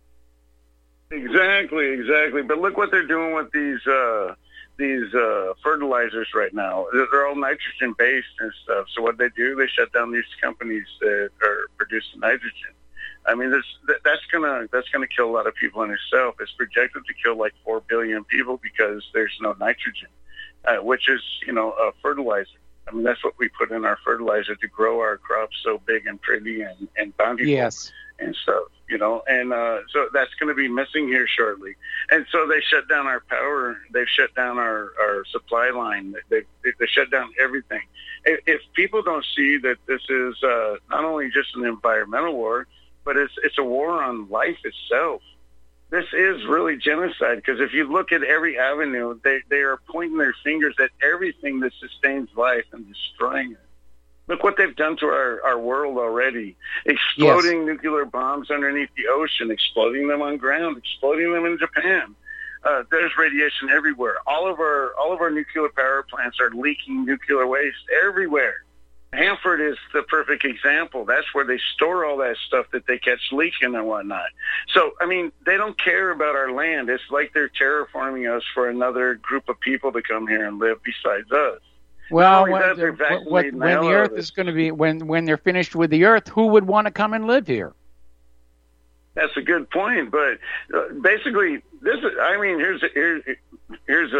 Exactly. But look what they're doing with these fertilizers right now. They're all nitrogen-based and stuff. So what they do, they shut down these companies that are producing nitrogen. I mean, that's gonna kill a lot of people in itself. It's projected to kill like 4 billion people because there's no nitrogen, which is, a fertilizer. I mean, that's what we put in our fertilizer to grow our crops so big and pretty and bountiful. Yes. And stuff, and so that's going to be missing here shortly. And so they shut down our power. They've shut down our supply line. They shut down everything. If people don't see that this is not only just an environmental war, but it's a war on life itself. This is really genocide, because if you look at every avenue, they are pointing their fingers at everything that sustains life and destroying it. Look what they've done to our world already. Exploding nuclear bombs underneath the ocean, exploding them on ground, exploding them in Japan. There's radiation everywhere. All of our nuclear power plants are leaking nuclear waste everywhere. Hanford is the perfect example. That's where they store all that stuff that they catch leaking and whatnot. So, I mean, they don't care about our land. It's like they're terraforming us for another group of people to come here and live besides us. Well, when the Earth is going to be, when they're finished with the Earth, who would want to come and live here? That's a good point, but basically, here's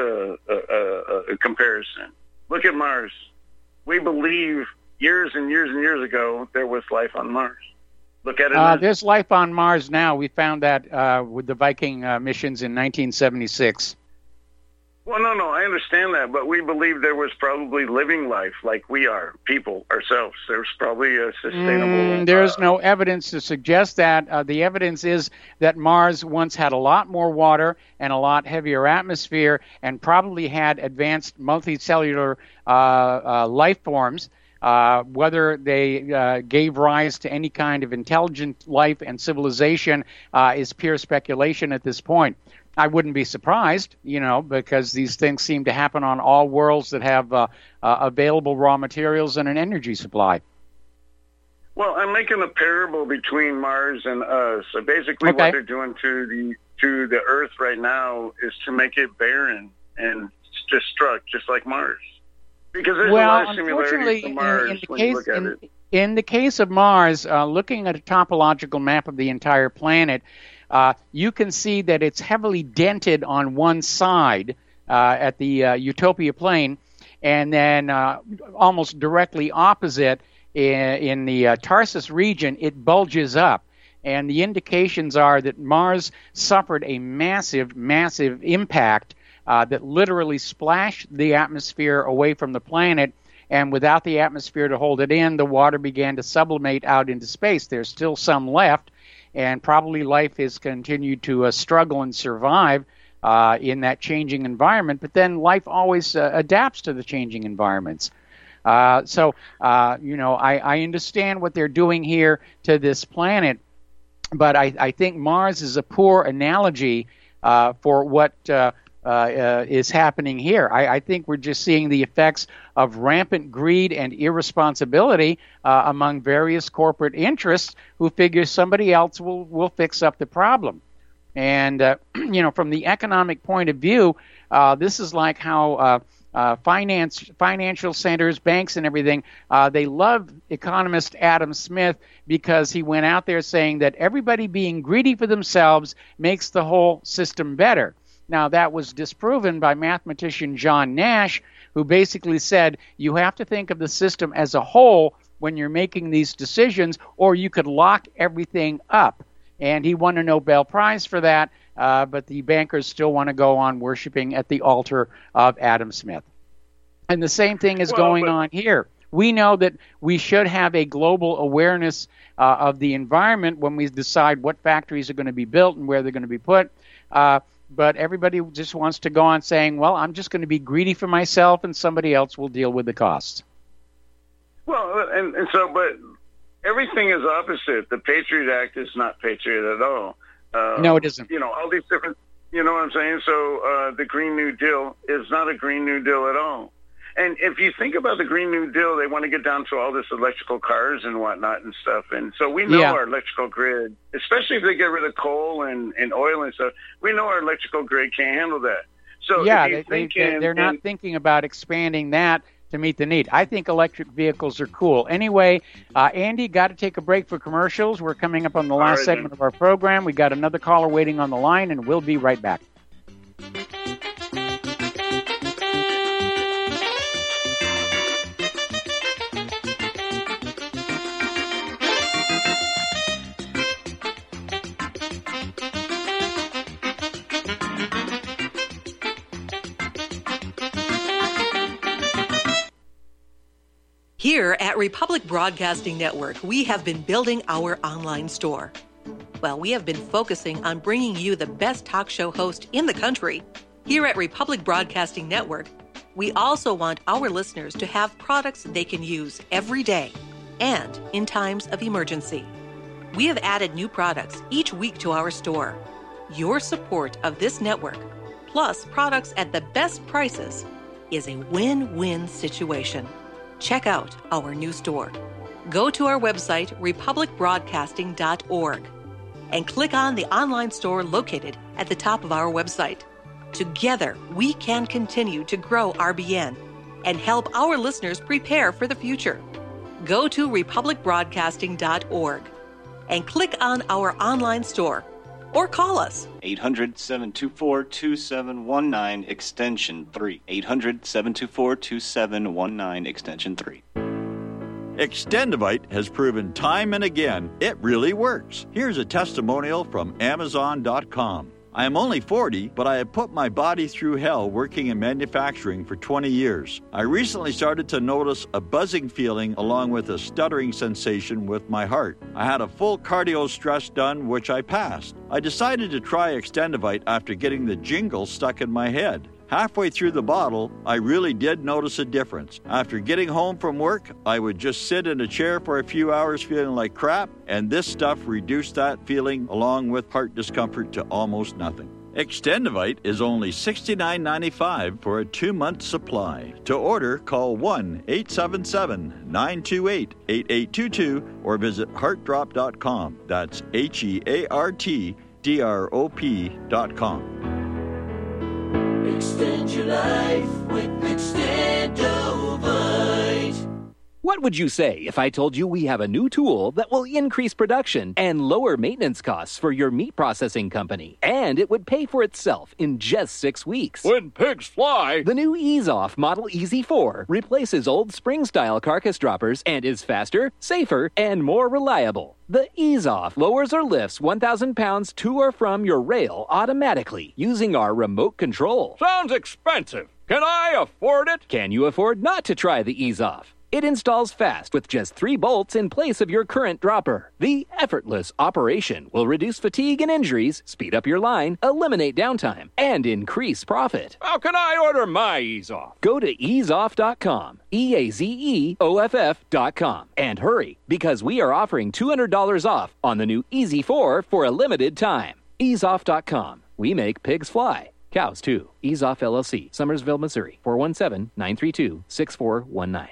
a comparison. Look at Mars. We believe years and years and years ago there was life on Mars. Look at it. There's life on Mars now. We found that with the Viking missions in 1976. Well, no, I understand that, but we believe there was probably living life like we are, people, ourselves. There's probably a sustainable... There's no evidence to suggest that. The evidence is that Mars once had a lot more water and a lot heavier atmosphere and probably had advanced multicellular life forms. Whether they gave rise to any kind of intelligent life and civilization is pure speculation at this point. I wouldn't be surprised, because these things seem to happen on all worlds that have available raw materials and an energy supply. Well, I'm making a parable between Mars and us. So basically, what they're doing to the Earth right now is to make it barren and destruct, just like Mars. Because there's a lot of similarities to Mars when you look at it. In the case of Mars, looking at a topological map of the entire planet, you can see that it's heavily dented on one side at the Utopia plane, and then almost directly opposite in the Tarsus region, it bulges up. And the indications are that Mars suffered a massive, massive impact that literally splashed the atmosphere away from the planet, and without the atmosphere to hold it in, the water began to sublimate out into space. There's still some left, and probably life has continued to struggle and survive in that changing environment, but then life always adapts to the changing environments. So I understand what they're doing here to this planet, but I think Mars is a poor analogy for what is happening here. I think we're just seeing the effects of rampant greed and irresponsibility among various corporate interests who figure somebody else will fix up the problem. And, from the economic point of view, this is like how financial centers, banks and everything, they love economist Adam Smith because he went out there saying that everybody being greedy for themselves makes the whole system better. Now, that was disproven by mathematician John Nash, who basically said you have to think of the system as a whole when you're making these decisions, or you could lock everything up. And he won a Nobel Prize for that, but the bankers still want to go on worshiping at the altar of Adam Smith. And the same thing is going on here. we know that we should have a global awareness of the environment when we decide what factories are going to be built and where they're going to be put. But everybody just wants to go on saying, well, I'm just going to be greedy for myself and somebody else will deal with the costs. Well, and so, but everything is opposite. The Patriot Act is not Patriot at all. No, it isn't. All these different, you know what I'm saying? So the Green New Deal is not a Green New Deal at all. And if you think about the Green New Deal, they want to get down to all this electrical cars and whatnot and stuff. And so we know our electrical grid, especially if they get rid of coal and oil and stuff, we know our electrical grid can't handle that. So they're not thinking about expanding that to meet the need. I think electric vehicles are cool. Anyway, Andy, got to take a break for commercials. We're coming up on the last segment of our program. We got another caller waiting on the line, and we'll be right back. Here at Republic Broadcasting Network, we have been building our online store. Well, we have been focusing on bringing you the best talk show host in the country. Here at Republic Broadcasting Network, we also want our listeners to have products they can use every day and in times of emergency. We have added new products each week to our store. Your support of this network, plus products at the best prices, is a win-win situation. Check out our new store. Go to our website, republicbroadcasting.org, and click on the online store located at the top of our website. Together, we can continue to grow RBN and help our listeners prepare for the future. Go to republicbroadcasting.org and click on our online store or call us. 800-724-2719, extension 3. 800-724-2719, extension 3. Extendivite has proven time and again it really works. Here's a testimonial from Amazon.com. I am only 40, but I have put my body through hell working in manufacturing for 20 years. I recently started to notice a buzzing feeling along with a stuttering sensation with my heart. I had a full cardio stress done, which I passed. I decided to try Extendivite after getting the jingle stuck in my head. Halfway through the bottle, I really did notice a difference. After getting home from work, I would just sit in a chair for a few hours feeling like crap, and this stuff reduced that feeling along with heart discomfort to almost nothing. Extendivite is only $69.95 for a 2-month supply. To order, call 1-877-928-8822 or visit heartdrop.com. That's HEARTDROP.com. Extend your life with Extendovite. What would you say if I told you we have a new tool that will increase production and lower maintenance costs for your meat processing company? And it would pay for itself in just 6 weeks. When pigs fly! The new EaseOff Model EZ4 replaces old spring-style carcass droppers and is faster, safer, and more reliable. The EaseOff lowers or lifts 1,000 pounds to or from your rail automatically using our remote control. Sounds expensive. Can I afford it? Can you afford not to try the EaseOff? It installs fast with just 3 bolts in place of your current dropper. The effortless operation will reduce fatigue and injuries, speed up your line, eliminate downtime, and increase profit. How can I order my EaseOff? Go to easeoff.com, EAZEOFF.com, and hurry, because we are offering $200 off on the new EZ4 for a limited time. Easeoff.com. We make pigs fly. Cows, too. EaseOff LLC, Summersville, Missouri, 417-932-6419.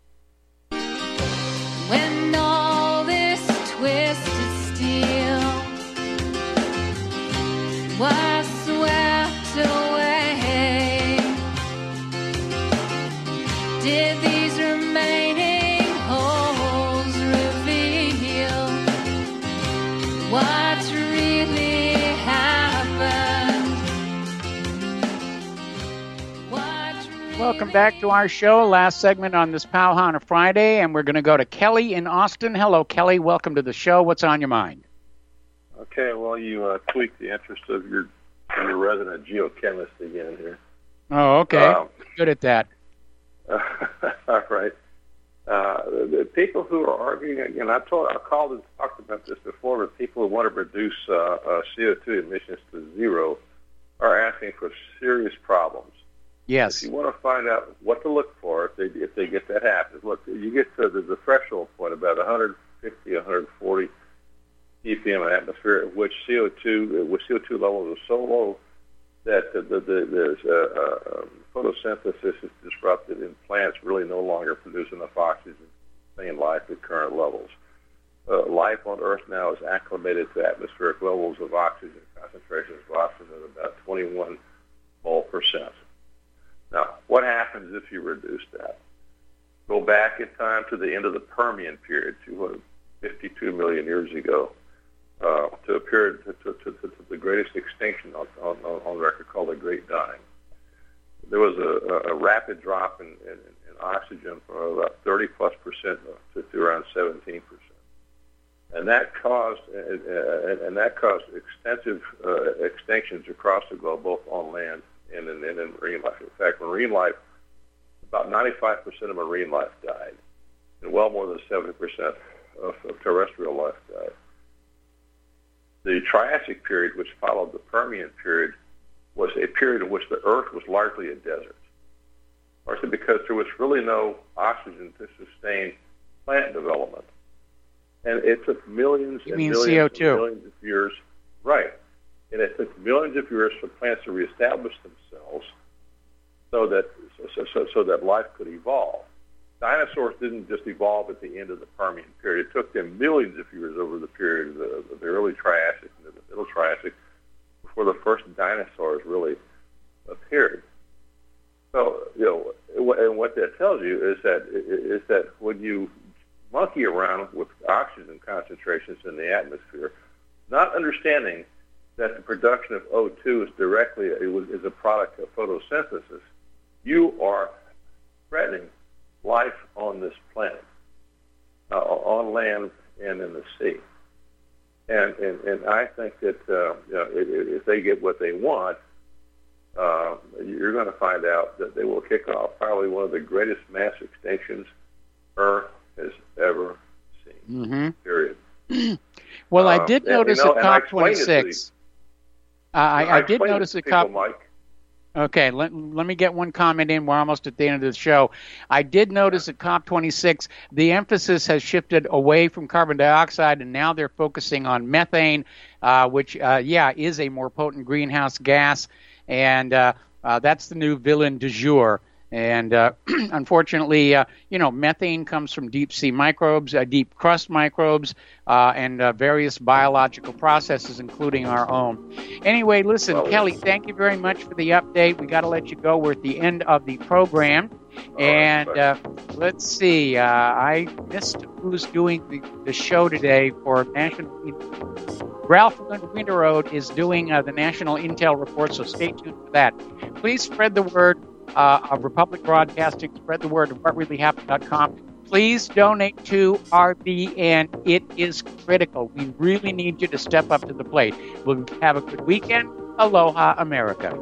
When all this twisted steel was swept away, did these remaining holes reveal what really happened? Welcome back to our show. Last segment on this Powwow on a Friday, and we're going to go to Kelly in Austin. Hello, Kelly. Welcome to the show. What's on your mind? Okay, well, you tweaked the interest of your resident geochemist again here. Oh, okay. Good at that. All right. people who are arguing, and I called and talked about this before, but people who want to reduce CO2 emissions to zero are asking for serious problems. Yes. If you want to find out what to look for, if they get that happen, look, you get to the threshold point about 150, 140 ppm in atmosphere, at which CO2 levels are so low that the photosynthesis is disrupted and plants really no longer produce enough oxygen to sustain life at current levels. Life on Earth now is acclimated to atmospheric levels of oxygen, concentrations of oxygen at about 21 mole%. Now, what happens if you reduce that? Go back in time to the end of the Permian period, 252 million years ago, to a period to the greatest extinction on record called the Great Dying. There was a rapid drop in oxygen from about 30+% to around 17%, and that caused extensive extinctions across the globe, both on land and in marine life. In fact, marine life, about 95% of marine life died, and well more than 70% of terrestrial life died. The Triassic period, which followed the Permian period, was a period in which the Earth was largely a desert. Largely because there was really no oxygen to sustain plant development. And it took millions and millions and millions of years. Right. And it took millions of years for plants to reestablish themselves so that life could evolve. Dinosaurs didn't just evolve at the end of the Permian period. It took them millions of years over the period of the early Triassic and the middle Triassic before the first dinosaurs really appeared. So, and what that tells you is that when you monkey around with oxygen concentrations in the atmosphere, not understanding that the production of O2 is a product of photosynthesis, you are threatening life on this planet, on land and in the sea. And I think that if they get what they want, you're going to find out that they will kick off probably one of the greatest mass extinctions Earth has ever seen. Mm-hmm. Period. Well, I did notice at COP26. I did notice at COP. Mike. Okay, let me get one comment in. We're almost at the end of the show. I did notice at COP26 the emphasis has shifted away from carbon dioxide, and now they're focusing on methane, which, is a more potent greenhouse gas, and that's the new villain du jour. And unfortunately, methane comes from deep sea microbes, deep crust microbes, and various biological processes, including our own. Anyway, listen, Kelly, thank you very much for the update. We got to let you go. We're at the end of the program. And let's see. I missed who's doing the show today for National. Ralph Winterroad is doing the National Intel Report, so stay tuned for that. Please spread the word of Republic Broadcasting. Spread the word of whatreallyhappened.com. Please donate to RBN. It is critical. We really need you to step up to the plate. We'll have a good weekend. Aloha, America.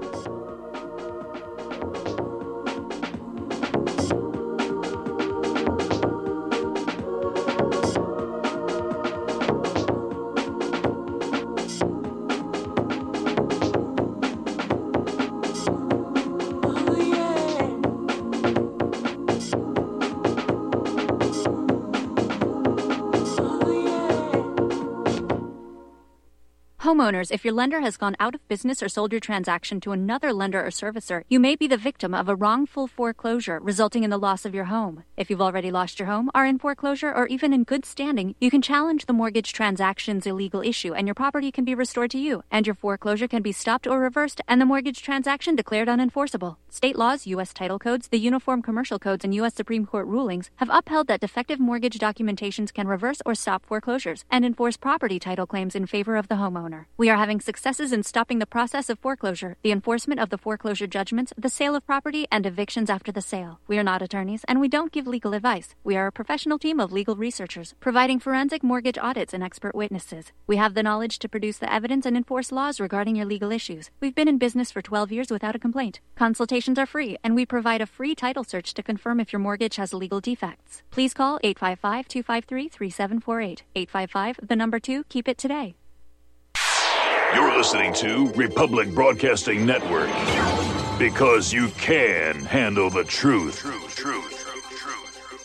Homeowners, if your lender has gone out of business or sold your transaction to another lender or servicer, you may be the victim of a wrongful foreclosure, resulting in the loss of your home. If you've already lost your home, are in foreclosure, or even in good standing, you can challenge the mortgage transaction's illegal issue, and your property can be restored to you, and your foreclosure can be stopped or reversed, and the mortgage transaction declared unenforceable. State laws, U.S. title codes, the Uniform Commercial Codes, and U.S. Supreme Court rulings have upheld that defective mortgage documentations can reverse or stop foreclosures and enforce property title claims in favor of the homeowner. We are having successes in stopping the process of foreclosure, the enforcement of the foreclosure judgments, the sale of property, and evictions after the sale. We are not attorneys, and we don't give legal advice. We are a professional team of legal researchers, providing forensic mortgage audits and expert witnesses. We have the knowledge to produce the evidence and enforce laws regarding your legal issues. We've been in business for 12 years without a complaint. Consultation Consultations are free, and we provide a free title search to confirm if your mortgage has legal defects. Please call 855-253-3748. 855, 2, keep it today. You're listening to Republic Broadcasting Network, because you can handle the truth.